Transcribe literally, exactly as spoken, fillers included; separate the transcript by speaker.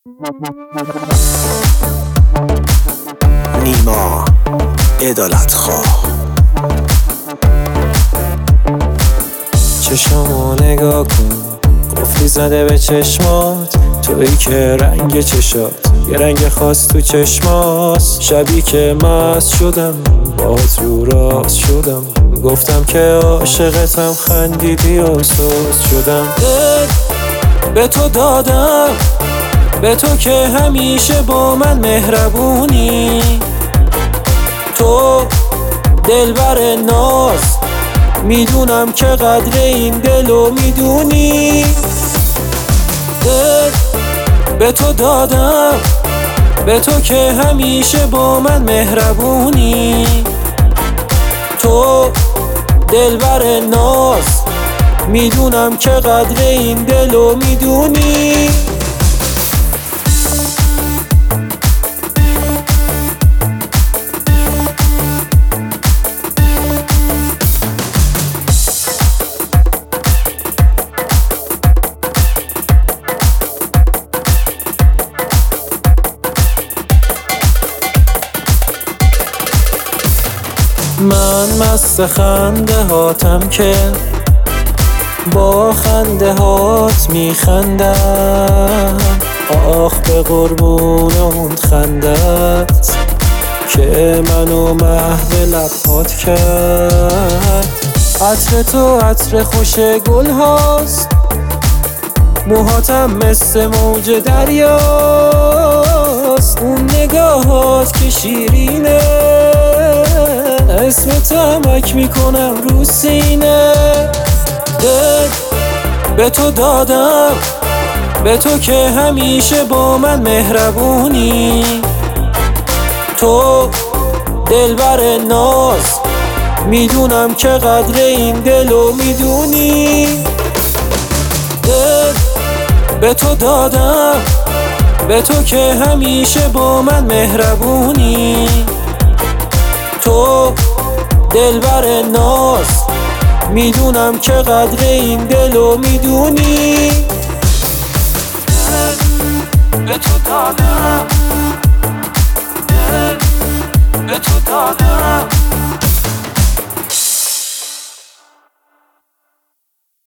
Speaker 1: نیما عدالت خواه.
Speaker 2: چشامو نگاه کن، قفلی زده به چشمات، تویی که رنگ چشات یه رنگ خاص تو چشماست. شبی که مست شدم باهات رو راست شدم، گفتم که عاشقتم، خندیدی و سوست شدم. دل به تو دادم، به تو که همیشه با من مهربونی، تو دلبر ناز، میدونم که قدر این دلو میدونی. دل به تو دادم، به تو که همیشه با من مهربونی، تو دلبر ناز، میدونم که قدر این دلو میدونی. من مست خنده هاتم که با خنده هات میخندم، آخ به قربون اون خندت که منو محو لبات کرد. عطر تو عطر خوش گل هاست، موهاتم مثل موج دریاست، اون نگاهات که شیرینه، اسم تمک میکنم رو سینه. دل به تو دادم، به تو که همیشه با من مهربونی، تو دلبر ناز، میدونم که قدر این دلو میدونی. دل به تو دادم، به تو که همیشه با من مهربونی، تو دلبر ناز، میدونم که قدر این دلو میدونی. به تو دادم، به تو دادم.